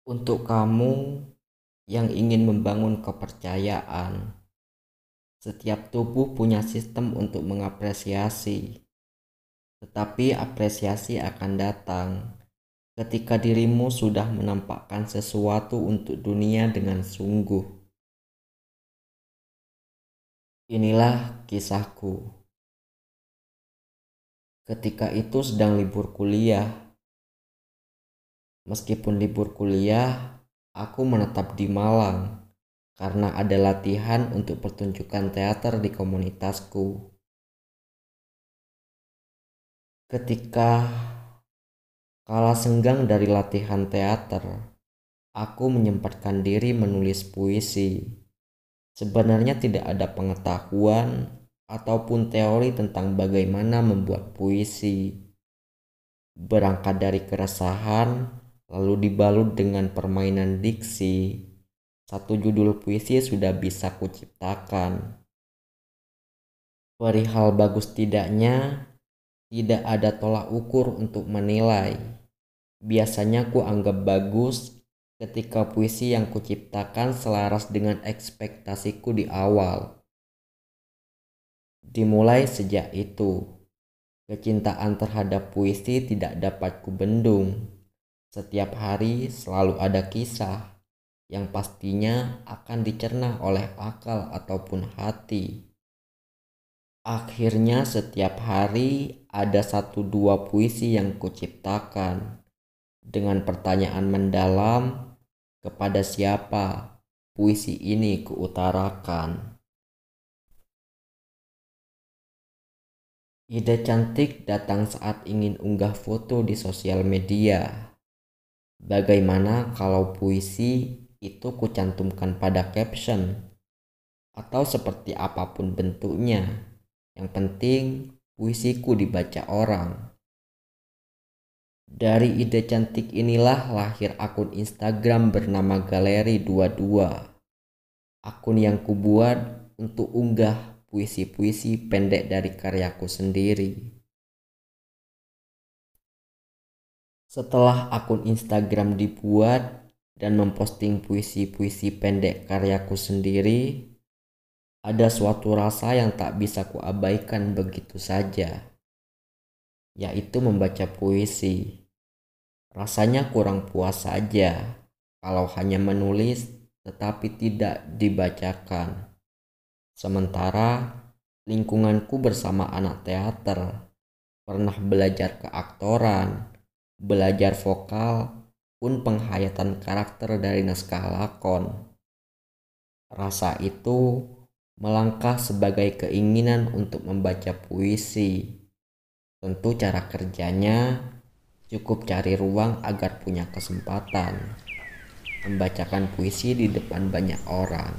Untuk kamu yang ingin membangun kepercayaan, setiap tubuh punya sistem untuk mengapresiasi, tetapi apresiasi akan datang ketika dirimu sudah menampakkan sesuatu untuk dunia dengan sungguh. Inilah kisahku. Ketika itu sedang libur kuliah. Meskipun libur kuliah, aku menetap di Malang karena ada latihan untuk pertunjukan teater di komunitasku. Ketika kala senggang dari latihan teater, aku menyempatkan diri menulis puisi. Sebenarnya tidak ada pengetahuan ataupun teori tentang bagaimana membuat puisi. Berangkat dari keresahan, lalu dibalut dengan permainan diksi, satu judul puisi sudah bisa kuciptakan. Perihal bagus tidaknya, tidak ada tolak ukur untuk menilai. Biasanya ku anggap bagus ketika puisi yang kuciptakan selaras dengan ekspektasiku di awal. Dimulai sejak itu, kecintaan terhadap puisi tidak dapat kubendung. Setiap hari selalu ada kisah yang pastinya akan dicerna oleh akal ataupun hati. Akhirnya setiap hari ada satu dua puisi yang kuciptakan dengan pertanyaan mendalam, kepada siapa puisi ini kuutarakan. Ide cantik datang saat ingin unggah foto di sosial media. Bagaimana kalau puisi itu kucantumkan pada caption atau seperti apapun bentuknya. Yang penting puisiku dibaca orang. Dari ide cantik inilah lahir akun Instagram bernama Galeri22. Akun yang kubuat untuk unggah puisi-puisi pendek dari karyaku sendiri. Setelah akun Instagram dibuat dan memposting puisi-puisi pendek karyaku sendiri, ada suatu rasa yang tak bisa kuabaikan begitu saja, yaitu membaca puisi. Rasanya kurang puas saja kalau hanya menulis tetapi tidak dibacakan. Sementara lingkunganku bersama anak teater, pernah belajar keaktoran, belajar vokal, pun penghayatan karakter dari naskah lakon. Rasa itu melangkah sebagai keinginan untuk membaca puisi. Tentu cara kerjanya cukup cari ruang agar punya kesempatan membacakan puisi di depan banyak orang.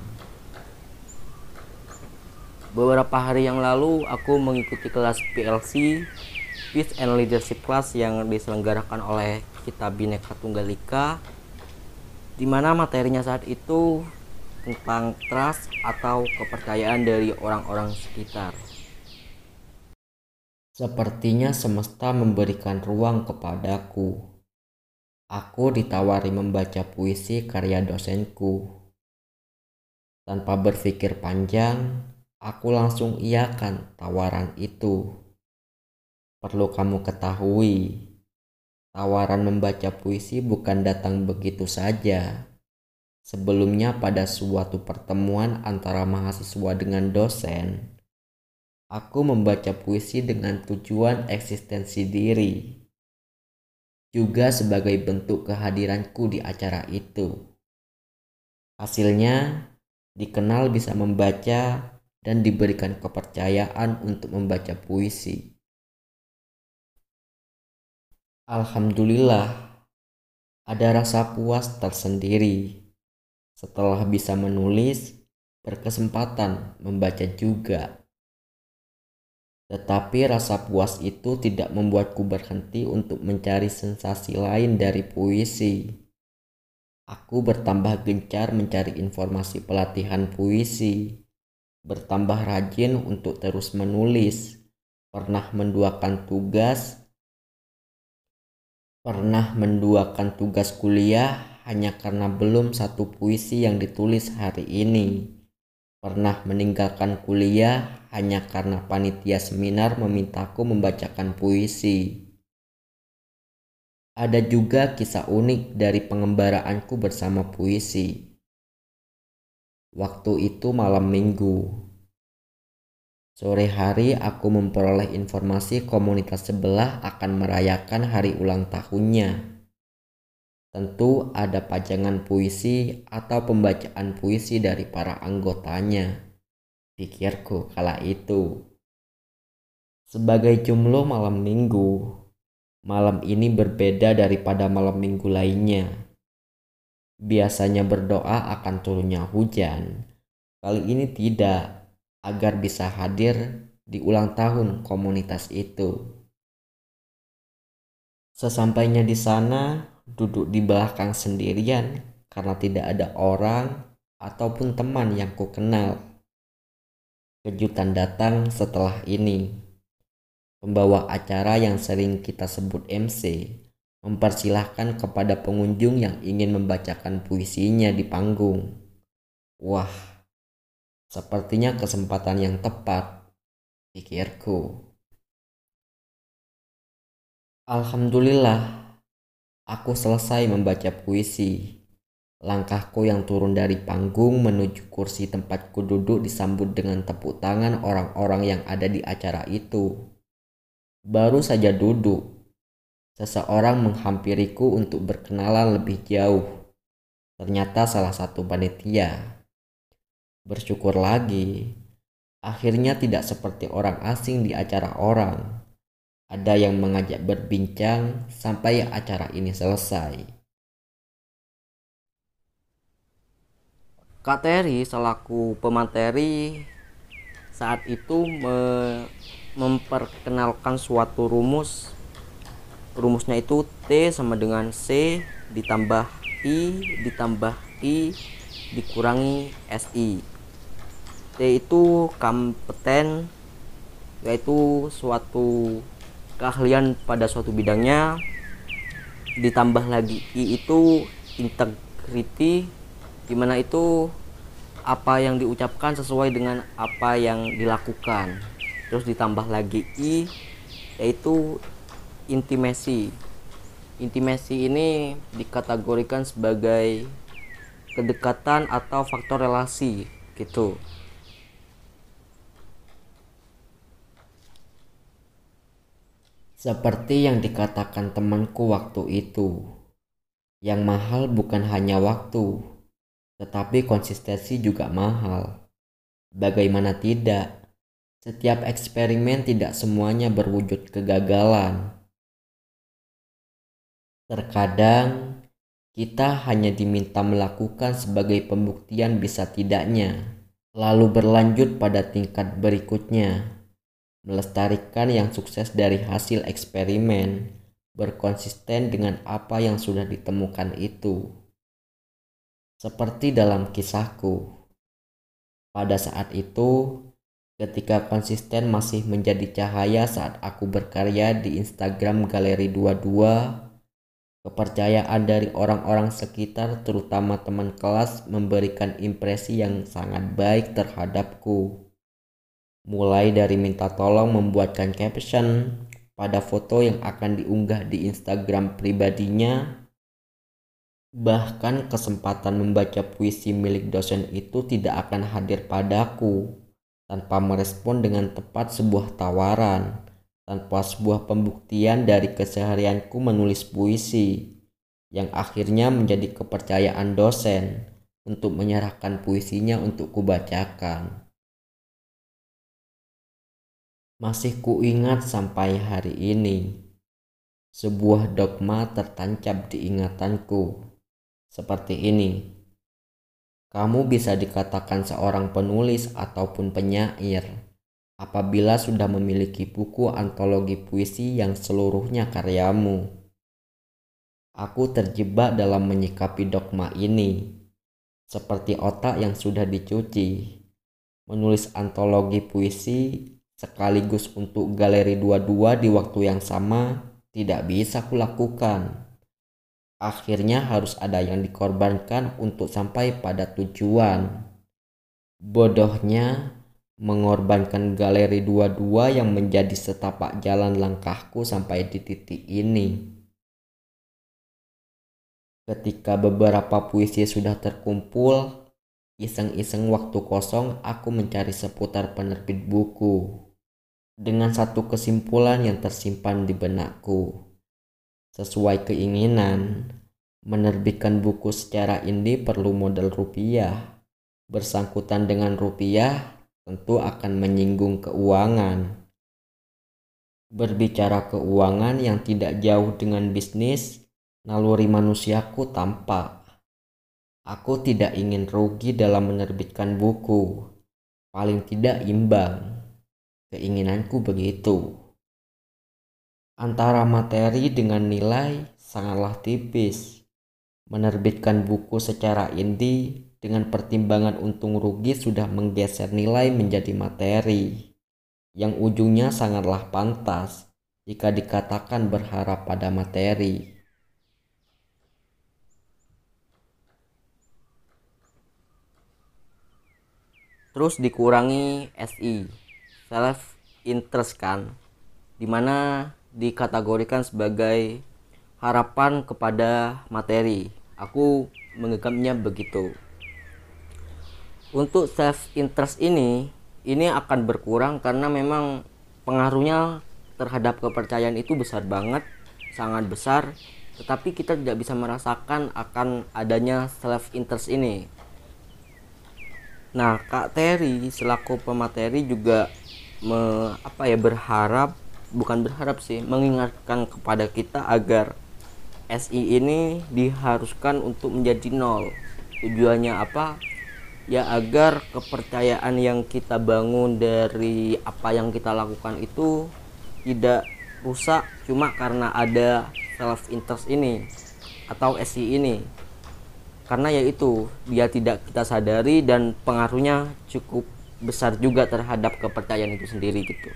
Beberapa hari yang lalu aku mengikuti kelas PLC, Peace and Leadership Class, yang diselenggarakan oleh Kita Bhinneka Tunggal Ika, di mana materinya saat itu tentang trust atau kepercayaan dari orang-orang sekitar. Sepertinya semesta memberikan ruang kepadaku. Aku ditawari membaca puisi karya dosenku. Tanpa berpikir panjang, aku langsung iakan tawaran itu. Perlu kamu ketahui, tawaran membaca puisi bukan datang begitu saja. Sebelumnya pada suatu pertemuan antara mahasiswa dengan dosen, aku membaca puisi dengan tujuan eksistensi diri, juga sebagai bentuk kehadiranku di acara itu. Hasilnya, dikenal bisa membaca dan diberikan kepercayaan untuk membaca puisi. Alhamdulillah, ada rasa puas tersendiri. Setelah bisa menulis, berkesempatan membaca juga. Tetapi rasa puas itu tidak membuatku berhenti untuk mencari sensasi lain dari puisi. Aku bertambah gencar mencari informasi pelatihan puisi, bertambah rajin untuk terus menulis, pernah menduakan tugas kuliah hanya karena belum satu puisi yang ditulis hari ini. Pernah meninggalkan kuliah hanya karena panitia seminar memintaku membacakan puisi. Ada juga kisah unik dari pengembaraanku bersama puisi. Waktu itu malam minggu. Sore hari aku memperoleh informasi komunitas sebelah akan merayakan hari ulang tahunnya. Tentu ada pajangan puisi atau pembacaan puisi dari para anggotanya, pikirku kala itu. Sebagai jumlah malam minggu, malam ini berbeda daripada malam minggu lainnya. Biasanya berdoa akan turunnya hujan. Kali ini tidak, agar bisa hadir di ulang tahun komunitas itu. Sesampainya di sana, duduk di belakang sendirian karena tidak ada orang ataupun teman yang ku kenal. Kejutan datang setelah ini. Pembawa acara yang sering kita sebut MC mempersilahkan kepada pengunjung yang ingin membacakan puisinya di panggung. Wah, sepertinya kesempatan yang tepat, pikirku. Alhamdulillah, aku selesai membaca puisi. Langkahku yang turun dari panggung menuju kursi tempatku duduk disambut dengan tepuk tangan orang-orang yang ada di acara itu. Baru saja duduk, seseorang menghampiriku untuk berkenalan lebih jauh. Ternyata salah satu panitia. Bersyukur lagi, akhirnya tidak seperti orang asing di acara orang. Ada yang mengajak berbincang sampai acara ini selesai. Kak Terry selaku pemateri saat itu memperkenalkan suatu rumus. Rumusnya itu T sama dengan C ditambah I dikurangi SI. T itu kompeten, yaitu suatu keahlian pada suatu bidangnya. Ditambah lagi I itu integrity, dimana itu apa yang diucapkan sesuai dengan apa yang dilakukan. Terus ditambah lagi I, yaitu intimasi. Intimasi ini dikategorikan sebagai kedekatan atau faktor relasi gitu. Seperti yang dikatakan temanku waktu itu, yang mahal bukan hanya waktu, tetapi konsistensi juga mahal. Bagaimana tidak? Setiap eksperimen tidak semuanya berwujud kegagalan. Terkadang kita hanya diminta melakukan sebagai pembuktian bisa tidaknya, lalu berlanjut pada tingkat berikutnya, melestarikan yang sukses dari hasil eksperimen, berkonsisten dengan apa yang sudah ditemukan itu. Seperti dalam kisahku, pada saat itu, ketika konsisten masih menjadi cahaya saat aku berkarya di Instagram Galeri 22, kepercayaan dari orang-orang sekitar terutama teman kelas memberikan impresi yang sangat baik terhadapku. Mulai dari minta tolong membuatkan caption pada foto yang akan diunggah di Instagram pribadinya. Bahkan kesempatan membaca puisi milik dosen itu tidak akan hadir padaku tanpa merespon dengan tepat sebuah tawaran, tanpa sebuah pembuktian dari keseharianku menulis puisi, yang akhirnya menjadi kepercayaan dosen untuk menyerahkan puisinya untuk kubacakan. Masih kuingat sampai hari ini, sebuah dogma tertancap di ingatanku. Seperti ini, kamu bisa dikatakan seorang penulis ataupun penyair apabila sudah memiliki buku antologi puisi yang seluruhnya karyamu. Aku terjebak dalam menyikapi dogma ini, seperti otak yang sudah dicuci. Menulis antologi puisi sekaligus untuk Galeri 22 di waktu yang sama tidak bisa kulakukan. Akhirnya harus ada yang dikorbankan untuk sampai pada tujuan. Bodohnya, mengorbankan galeri 22 yang menjadi setapak jalan langkahku sampai di titik ini. Ketika beberapa puisi sudah terkumpul, iseng-iseng waktu kosong aku mencari seputar penerbit buku. Dengan satu kesimpulan yang tersimpan di benakku. Sesuai keinginan, menerbitkan buku secara indie perlu modal rupiah. Bersangkutan dengan rupiah tentu akan menyinggung keuangan. Berbicara keuangan yang tidak jauh dengan bisnis, naluri manusiaku tampak. Aku tidak ingin rugi dalam menerbitkan buku, paling tidak imbang. Keinginanku begitu. Antara materi dengan nilai sangatlah tipis. Menerbitkan buku secara indie dengan pertimbangan untung rugi sudah menggeser nilai menjadi materi, yang ujungnya sangatlah pantas jika dikatakan berharap pada materi. Terus dikurangi SI, self interest kan, dimana dikategorikan sebagai harapan kepada materi. Aku menganggapnya begitu. Untuk self interest ini akan berkurang karena memang pengaruhnya terhadap kepercayaan itu besar banget, sangat besar, tetapi kita tidak bisa merasakan akan adanya self interest ini. Nah, Kak Terry selaku pemateri juga berharap, bukan berharap sih, mengingatkan kepada kita agar SI ini diharuskan untuk menjadi nol. Tujuannya apa? Ya agar kepercayaan yang kita bangun dari apa yang kita lakukan itu tidak rusak cuma karena ada self interest ini atau SI ini. Karena yaitu dia tidak kita sadari dan pengaruhnya cukup besar juga terhadap kepercayaan itu sendiri gitu.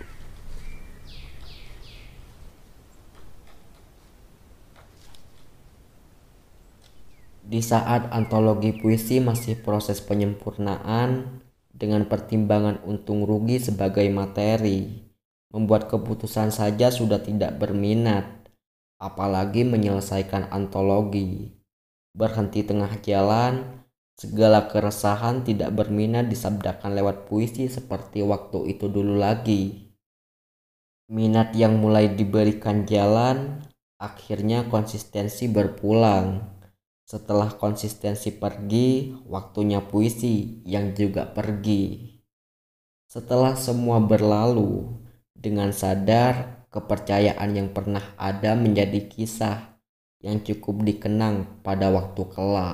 Di saat antologi puisi masih proses penyempurnaan dengan pertimbangan untung rugi sebagai materi, membuat keputusan saja sudah tidak berminat, apalagi menyelesaikan antologi. Berhenti tengah jalan, segala keresahan tidak berminat disabdakan lewat puisi seperti waktu itu dulu lagi. Minat yang mulai diberikan jalan, akhirnya konsistensi berpulang. Setelah konsistensi pergi, waktunya puisi yang juga pergi. Setelah semua berlalu, dengan sadar kepercayaan yang pernah ada menjadi kisah yang cukup dikenang pada waktu kelak.